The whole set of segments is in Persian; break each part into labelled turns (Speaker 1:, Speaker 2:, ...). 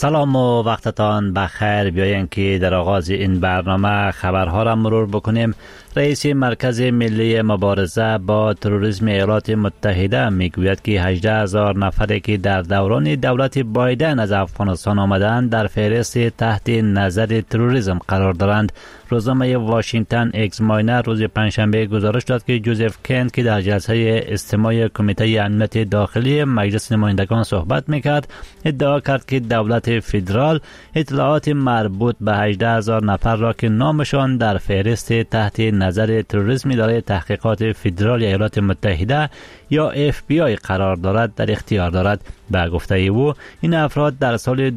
Speaker 1: سلام و وقتتان بخیر. بیاییم که در آغاز این برنامه خبرها را مرور بکنیم. رئیس مرکز ملی مبارزه با تروریسم ایالات متحده میگوید که 18,000 نفری که در دوران دولت بایدن از افغانستان آمدند در فهرست تحت نظر تروریسم قرار دارند. روزنامه واشنگتن اگزاماینر روز پنجشنبه گزارش داد که جوزف کن که در جلسه استماع کمیته امنیت داخلی مجلس نمایندگان صحبت میکرد ادعا کرد که دولت فدرال اطلاعات مربوط به 18,000 نفر را که نامشان در فهرست تحت نظر تروریسم اداره تحقیقات فدرال ایالات متحده یا FBI قرار دارد در اختیار دارد. به گفته او این افراد در سال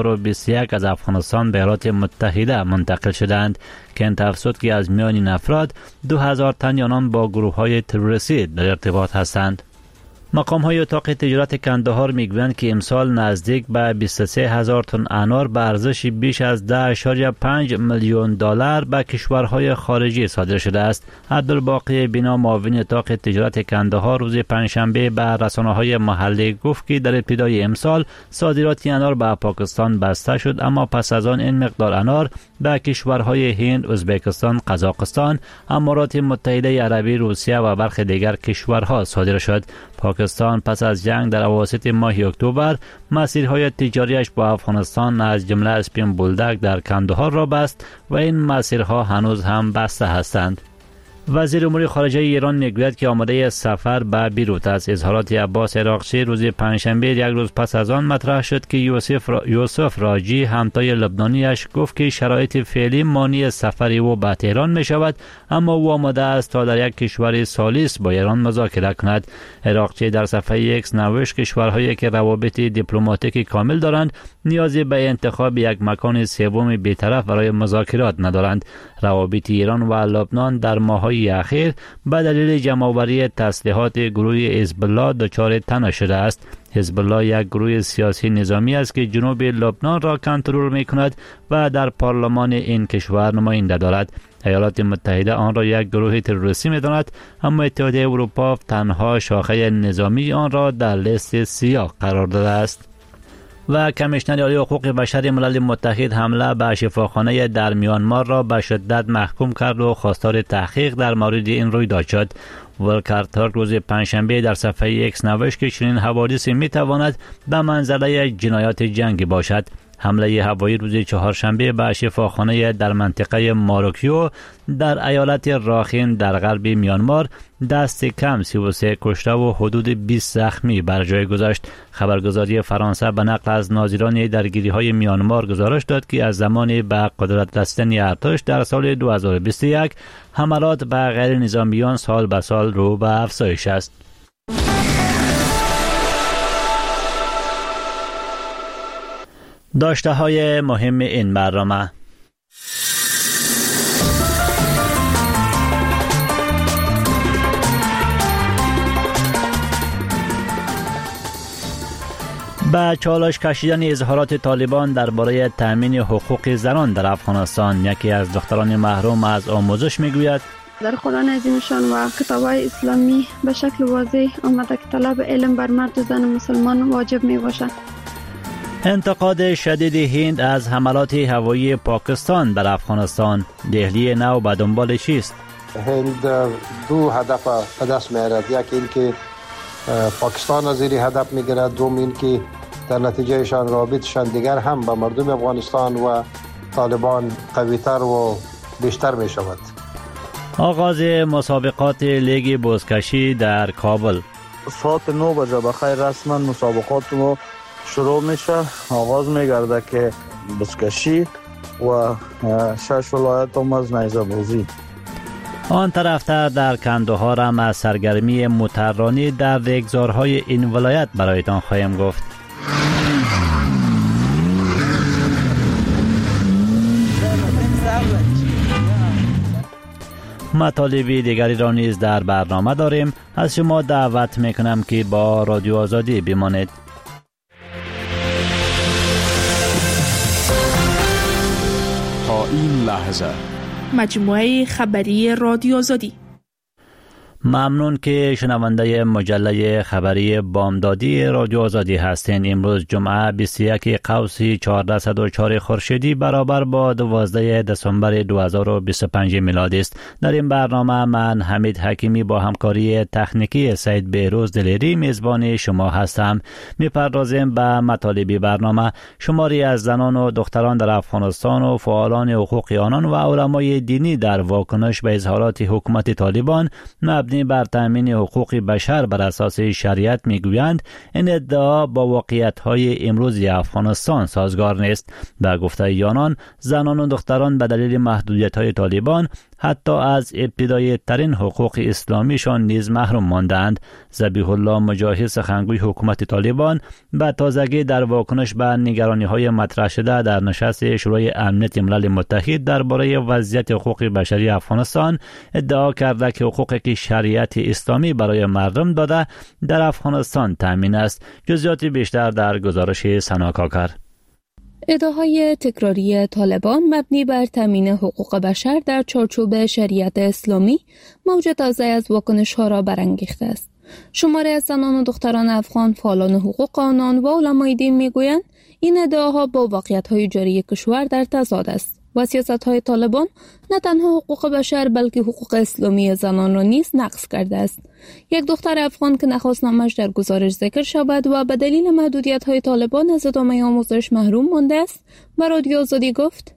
Speaker 1: 2021 از افغانستان به ایالات متحده منتقل شدند. کن افزود که از میان این افراد 2,000 تن آنان با گروه های تروریستی در ارتباط هستند. مقام های اتاق تجارت کندهار میگویند که امسال نزدیک به 23,000 تن انار به ارزش بیش از 10.5 میلیون دلار به کشورهای خارجی صادر شده است. عبدالباقی بینا معاون اتاق تجارت کندهار روز پنجشنبه به رسانه‌های محلی گفت که در ابتدای امسال صادرات انار به پاکستان بسته شد، اما پس از آن این مقدار انار به کشورهای هند، ازبکستان، قزاقستان، امارات متحده عربی، روسیه و برخی دیگر کشورها صادر شد. پاکستان پس از جنگ در اواسط ماه اکتبر مسیرهای تجاریش با افغانستان از جمله اسپین بولدک در کندهار را بست و این مسیرها هنوز هم بسته هستند. وزیر امور خارجه ایران میگوید که آماده سفر به بیروت است. اظهارات عباس عراقچی روز پنجشنبه یک روز پس از آن مطرح شد که یوسف راجی همتای لبنانیش گفت که شرایط فعلی مانع سفر او به تهران می شود، اما او آماده است تا در یک کشور ثالث با ایران مذاکره کند. عراقچی در صفحه ایکس نوشت کشورهایی که روابط دیپلماتیکی کامل دارند نیازی به انتخاب یک مکان سوم بی‌طرف برای مذاکرات ندارند. روابط ایران و لبنان در ماه‌های اخیر به دلیل جمع‌آوری تسلیحات گروه حزب الله دچار تنش شده است. حزب الله یک گروه سیاسی نظامی است که جنوب لبنان را کنترل می‌کند و در پارلمان این کشور نماینده دارد. ایالات متحده آن را یک گروه تروریستی می‌داند، اما اتحادیه اروپا تنها شاخه نظامی آن را در لیست سیاه قرار داده است. و کمیشنر عالی حقوق بشر ملل متحد حمله به شفاخانه در میانمار را به شدت محکوم کرد و خواستار تحقیق در مورد این رویداد شد. ولکر ترک روز پنجشنبه در صفحه ایکس نوشت که چنین حوادثی میتواند به منزله جنایات جنگی باشد. حمله هوایی روز چهارشنبه به شفاخانه در منطقه ماروکیو در ایالت راخین در غرب میانمار دست کم 33 کشته و حدود 20 زخمی بر جای گذاشت. خبرگزاری فرانسه به نقل از ناظران درگیری‌های میانمار گزارش داد که از زمان به قدرت رسیدن ارتش در سال 2021 حملات به غیر نظامیان سال به سال رو به افزایش است. داشته های مهم این برنامه: به چالش کشیدن اظهارات طالبان درباره تامین حقوق زنان در افغانستان، یکی از دختران محروم از آموزش میگوید
Speaker 2: در قرآن عظیمشان و کتاب‌های اسلامی به شکل واضح آمده که طلب علم بر مرد و زن مسلمان واجب می باشد.
Speaker 1: انتقاد شدید هند از حملات هوایی پاکستان بر افغانستان، دهلی نو به دنبال چیست؟
Speaker 3: هند دو هدف به دست می‌آورد، یک این که پاکستان از زیر هدف می‌گیرد، دوم این که در نتیجهشان رابطشان دیگر هم با مردم افغانستان و طالبان قوی‌تر و بیشتر می‌شود.
Speaker 1: آغاز مسابقات لیگ بزکشی در کابل.
Speaker 4: ساعت 9 بجه بخیر رسما مسابقات ما شروع میشه. آغاز میگرده که بزکشی و 6 ولایت هم از نیزه بازی.
Speaker 1: آن طرفتر در کندهار هم از سرگرمی موتررانی در ریگزارهای این ولایت برایتان خواهیم گفت. مطالب دیگری را نیز در برنامه داریم. از شما دعوت میکنم که با رادیو آزادی بمانید.
Speaker 5: تا این لحظه
Speaker 6: مجموعه خبری رادیو آزادی.
Speaker 1: ممنون که شنونده مجله خبری بامدادی رادیو آزادی هستین. امروز جمعه 21 قوس 1404 خورشیدی برابر با 12 دسامبر 2025 میلادی است. در این برنامه من حمید حکیمی با همکاری تکنیکی سید بهروز دلیری میزبان شما هستم. میپردازیم به مطالب برنامه. شماری از زنان و دختران در افغانستان و فعالان حقوق آنان و علمای دینی در واکنش به اظهارات حکومت طالبان مبنی بر تامین حقوق بشر بر اساس شریعت میگویند این ادعا با واقعیت‌های امروزی افغانستان سازگار نیست. به گفته آنان زنان و دختران به دلیل محدودیت‌های طالبان حتی از ابتدایی ترین حقوق اسلامیشان نیز محروم ماندند. ذبیح الله مجاهد سخنگوی حکومت طالبان به تازگی در واکنش به نگرانی‌های مطرح شده در نشست شورای امنیت ملل متحد درباره وضعیت حقوق بشری افغانستان ادعا کرده که حقوقی که شریعت اسلامی برای مردم داده در افغانستان تامین است. جزئیات بیشتر در گزارش سنا کاکر.
Speaker 5: ادعاهای تکراری طالبان مبنی بر تامین حقوق بشر در چارچوب شریعت اسلامی موج تازه از واکنش‌ها را برانگیخته است. شماری از زنان و دختران افغان فعالان حقوق آنان و علمای دین میگویند این ادعاها با واقعیت‌های جاری کشور در تضاد است و سیاست‌های طالبان نه تنها حقوق بشر بلکه حقوق اسلامی زنان را نیز نقض کرده است. یک دختر افغان که نخواستنامش در گزارش ذکر شود و به دلیل محدودیت‌های طالبان از ادامه آموزش محروم مانده است، به رادیو آزادی گفت: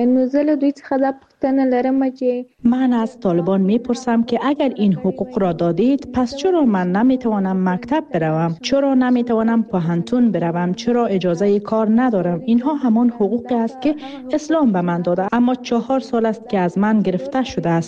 Speaker 6: من از طالبان میپرسم که اگر این حقوق را دادید پس چرا من نمیتوانم مکتب بروم؟ چرا نمیتوانم پوهنتون بروم؟ چرا اجازه کار ندارم؟ اینها همان حقوقی است که اسلام به من داده، اما 4 سال است که از من گرفته شده است.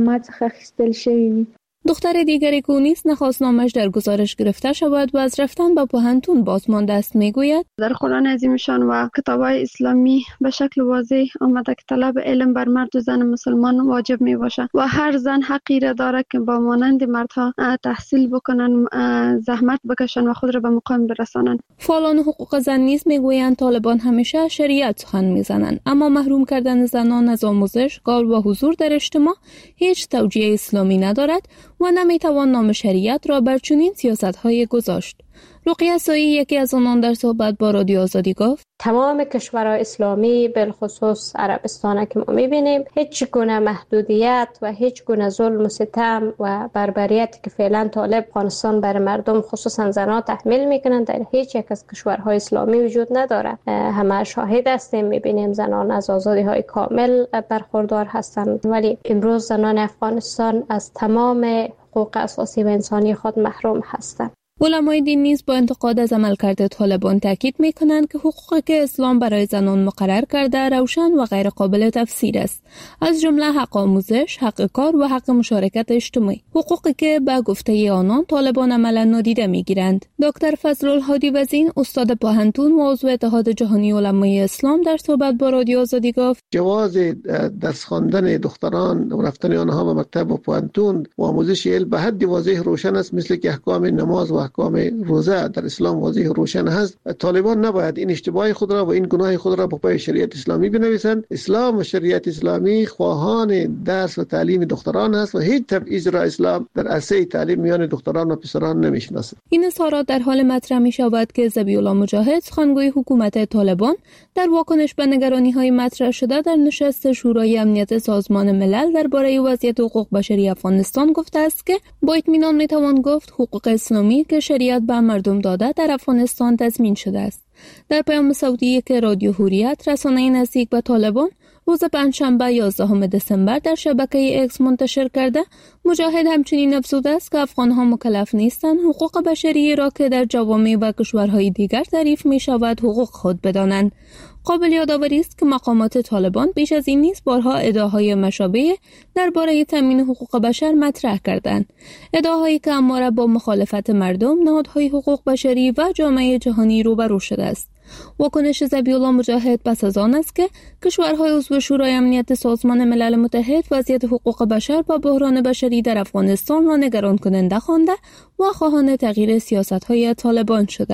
Speaker 5: دختر دیگری که نیز نخواستنامش در گزارش گرفته شود و از رفتن به پوهنتون باز مانده است میگوید:
Speaker 2: در قرآن عظیمشان و کتاب‌های اسلامی به شکل واضح آمده که طلب علم بر مرد و زن مسلمان واجب می باشد و هر زن حقی را دارد که با مانند مردها تحصیل بکنند، زحمت بکشند و خود را به مقام برسانند.
Speaker 5: فعالان حقوق زن نیز میگویند طالبان همیشه شریعت سخن میزنند، اما محروم کردن زنان از آموزش، کار و حضور در اجتماع هیچ توجیه اسلامی ندارد و نمیتوان نام شریعت را بر چنین سیاست‌های گذاشت. رقیه سایی یکی از آنان در صحبت با رادیو آزادی گفت:
Speaker 7: تمام کشورهای اسلامی بالخصوص عربستان که ما میبینیم هیچ گونه محدودیت و هیچ گونه ظلم و ستم و بربریت که فعلا طالب افغانستان بر مردم خصوصا زنان تحمیل میکنند در هیچ یک از کشورهای اسلامی وجود نداره. همه شاهد هستیم، میبینیم زنان از آزادی های کامل برخوردار هستند، ولی امروز زنان افغانستان از تمام حقوق اساسی و انسانی خود محروم هستند.
Speaker 5: علمای دین نیز با انتقاد از عملکرد طالبان تاکید می‌کنند که حقوقی که اسلام برای زنان مقرر کرده روشن و غیر قابل تفسیر است، از جمله حق آموزش، حق کار و حق مشارکت اجتماعی، حقوقی که به گفته آنان طالبان عملاً نادیده می‌گیرند. دکتر فضل الهادی وزین، استاد پوهنتون و عضو اتحاد جهانی علمای اسلام در صحبت با رادیو آزادی گفت:
Speaker 3: جواز درس خواندن دختران و رفتن آنها به مکتب و پوهنتون و آموزش علم به حد واضح روشن است، مثل که احکام نماز و احکام روزه در اسلام واضح و روشن هست. طالبان نباید این اشتباه خود را و این گناه خود را به پای شریعت اسلامی بنویسند. اسلام و شریعت اسلامی خواهان درس و تعلیم دختران است و هیچ تبعیض را اسلام در عرصه تعلیم میان دختران و پسران نمیشناسد.
Speaker 5: این اظهارات در حال مطرح می شود که ذبیح الله مجاهد سخنگوی حکومت طالبان در واکنش به نگرانی‌های مطرح شده در نشست شورای امنیت سازمان ملل درباره وضعیت حقوق بشری افغانستان گفته است که با اطمینان میتوان گفت حقوق اسلامی که شریعت به مردم داده در افغانستان تضمین شده است. در پیام صوتی که رادیو حریت رسانه نزدیک به طالبان روز پنجشنبه 11 دسامبر در شبکه اکس منتشر کرده، مجاهد همچنین افزوده است که افغان‌ها مکلف نیستند حقوق بشری را که در جوامع و کشورهای دیگر تعریف می‌شود حقوق خود بدانند. قابل یادآوری است که مقامات طالبان بیش از این نیز بارها ادعاهای مشابه درباره تامین حقوق بشر مطرح کردند، ادعاهایی که همواره با مخالفت مردم، نهادهای حقوق بشری و جامعه جهانی روبرو شده است. واکنش ذبیح الله مجاهد پس از آن است که کشورهای عضو شورای امنیت سازمان ملل متحد وضعیت حقوق بشر و بحران بشری در افغانستان را نگران کننده خوانده و خواهان تغییر سیاست‌های طالبان شدند.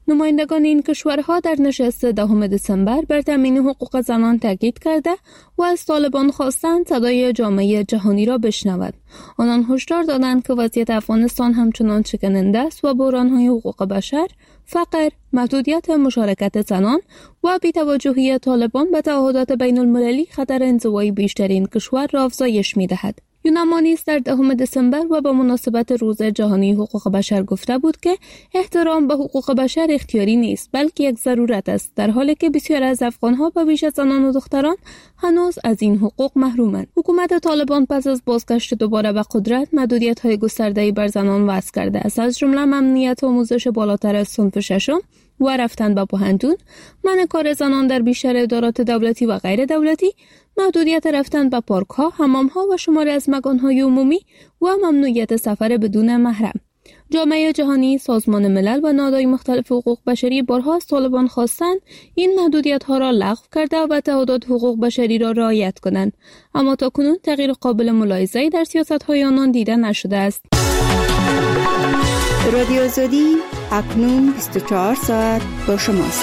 Speaker 5: نمایندگان این کشورها در نشست 10 دسامبر بر تامین حقوق زنان تاکید کرده و از طالبان خواستند صدای جامعه جهانی را بشنود. آنان هشدار دادند که وضعیت افغانستان همچنان شکننده است و بحران‌های حقوق بشر، فقر، محدودیت مشارکت زنان و بی‌توجهی طالبان به تعهدات بین المللی خطر انزوای بیشترین کشور را افزایش می‌دهد. یوناما نیز در 10 دسامبر و به مناسبت روز جهانی حقوق بشر گفته بود که احترام به حقوق بشر اختیاری نیست بلکه یک ضرورت است، در حالی که بسیار از افغان‌ها به ویژه زنان و دختران هنوز از این حقوق محرومند. حکومت طالبان پس از بازگشت دوباره به قدرت محدودیت‌های گسترده‌ای بر زنان وضع کرده است، از جمله ممنوعیت آموزش بالاتر از صنف ششم و رفتن به پوهنتون، منع کار زنان در بیشتر ادارات دولتی و غیر دولتی، محدودیت رفتن به پارک‌ها، حمام‌ها و شماری از مکان‌های عمومی و ممنوعیت سفر بدون محرم. جامعه جهانی، سازمان ملل و نهادهای مختلف حقوق بشری بارها از طالبان خواستند این محدودیت‌ها را لغو کرده و تعهدات حقوق بشری را رعایت کنند، اما تاکنون تغییر قابل ملاحظه‌ای در سیاست‌های آنان دیده نشده است.
Speaker 8: رادیو آزادی اکنون 24 ساعت با شماست.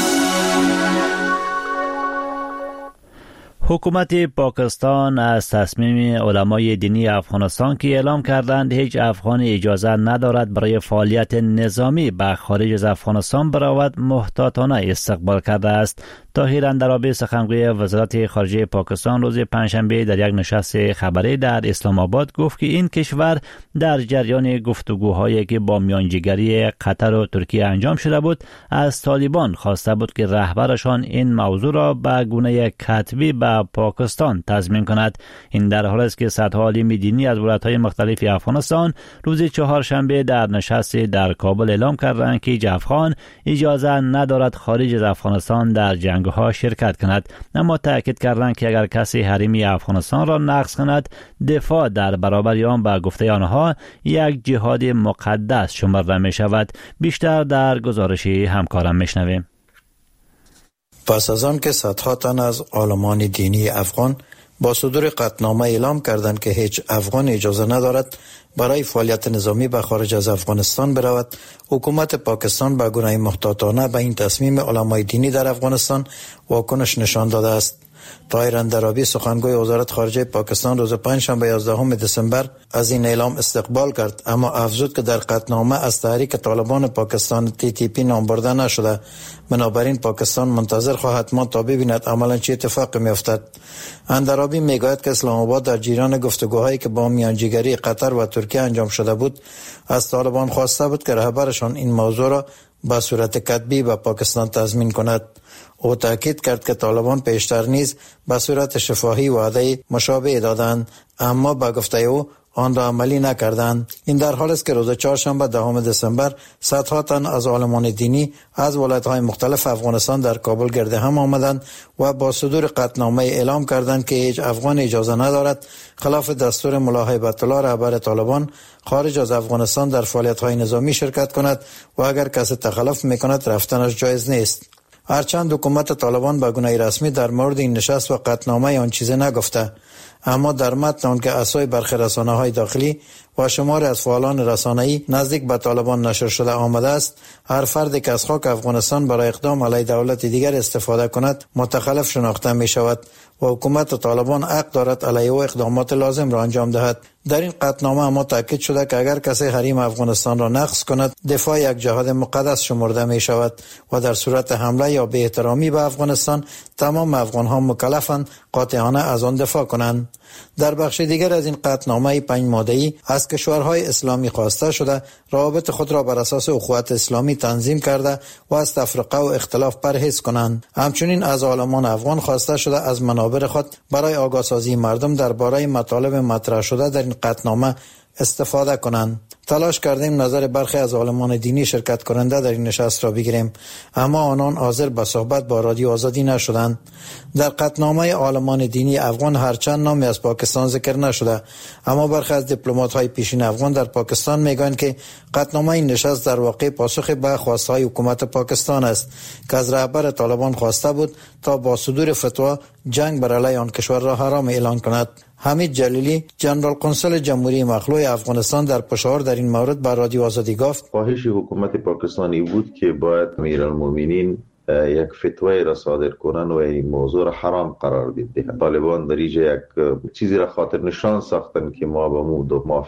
Speaker 1: حکومت پاکستان از تصمیم علمای دینی افغانستان که اعلام کردند هیچ افغان اجازه ندارد برای فعالیت نظامی به خارج از افغانستان برود محتاطانه استقبال کرده است. طاهر اندرابی سخنگوی وزارت خارجه پاکستان روز پنجشنبه در یک نشست خبری در اسلام آباد گفت که این کشور در جریان گفتگوهایی که با میانجیگری قطر و ترکیه انجام شده بود از طالبان خواسته بود که رهبرشان این موضوع را به گونه کتبی به پاکستان تضمین کند. این در حالی است که صدها عالم دینی از ولایت‌های مختلف افغانستان روز چهارشنبه در نشست در کابل اعلام کردند که هیچ افغان اجازه ندارد خارج از افغانستان در جنگ‌ها شرکت کند، اما تاکید کردند که اگر کسی حریم افغانستان را نقض کند دفاع در برابر آن به گفته آنها یک جهاد مقدس شمرده می شود. بیشتر در گزارش همکارم میشنویم.
Speaker 9: پس از آن که صدها تن از عالمان دینی افغان با صدور قطعنامه اعلام کردند که هیچ افغان اجازه ندارد برای فعالیت نظامی به خارج از افغانستان برود، حکومت پاکستان به گونه محتاطانه به این تصمیم علمای دینی در افغانستان واکنش نشان داده است. طاهر اندرابی سخنگوی وزارت خارجه پاکستان روز پنجشنبه 11 دسامبر از این اعلام استقبال کرد، اما افزود که در قطعنامه از تحریک طالبان پاکستان TTP نام برده نشده، بنابراین پاکستان منتظر خواهد ماند تا ببیند عملا چه اتفاقی میافتد. اندرابی میگوید که اسلام آباد در جریان گفتگوهایی که با میانجیگری قطر و ترکیه انجام شده بود از طالبان خواسته بود که رهبرشان این موضوع را به صورت کتبی به پاکستان تضمین کند. او تاکید کرد که طالبان پیشتر نیز به صورت شفاهی وعده مشابه دادند، اما به گفته او آن را عملی نکردند. این در حالی است که روز چهارشنبه 10 دسامبر صدها تن از عالمان دینی از ولایت‌های مختلف افغانستان در کابل گرد هم آمدند و با صدور قطعنامه اعلام کردند که هیچ افغان اجازه ندارد خلاف دستور ملا هیبت الله رهبر طالبان خارج از افغانستان در فعالیت‌های نظامی شرکت کند و اگر کسی تخلف می‌کند رفتنش جایز نیست. هرچند حکومت طالبان به گونه رسمی در مورد این نشست و قطعنامه آن چیزی نگفته، اما در متن آن که اسای برخی رسانه‌های داخلی و شماری از فعالان رسانه‌ای نزدیک به طالبان نشر شده آمده است، هر فردی که از خاک افغانستان برای اقدام علیه دولت دیگر استفاده کند متخلف شناخته می شود و حکومت طالبان حق دارد علیه او اقدامات لازم را انجام دهد. در این قطعنامه اما تاکید شده که اگر کسی حریم افغانستان را نقض کند دفاع یک جهاد مقدس شمرده می شود و در صورت حمله یا بی احترامی به افغانستان تمام افغان‌ها مکلفند قاطعانه از آن دفاع کنند. در بخش دیگر از این قطعنامه 5 ماده‌ای از کشورهای اسلامی خواسته شده روابط خود را بر اساس اخوت اسلامی تنظیم کرده و از تفرقه و اختلاف پرهیز کنند. همچنین از عالمان افغان خواسته شده از منابر خود برای آگاهسازی مردم درباره مطالب مطرح شده در این قطعنامه استفاده کنند. تلاش کردیم نظر برخی از عالمان دینی شرکت کننده در این نشست را بگیریم، اما آنان حاضر به صحبت با رادیو آزادی نشدند. در قطعنامه عالمان دینی افغان هرچند نامی از پاکستان ذکر نشده، اما برخی از دیپلمات‌های پیشین افغان در پاکستان میگویند که قطعنامه این نشست در واقع پاسخ به خواست‌های حکومت پاکستان است که از رهبر طالبان خواسته بود تا با صدور فتوا جنگ بر علیه آن کشور را حرام اعلان کند. حمید جلیلی جنرال قنصل جمهوری مخلوع افغانستان در پشاور در این مورد بر رادیو آزادی گفت
Speaker 10: خواهش حکومت پاکستانی بود که باید امیرالمومنین یک فتوای را صادر کنن و این موضوع را حرام قرار دهند. طالبان در اینجا یک چیزی را خاطر نشان ساختن که ما با موافق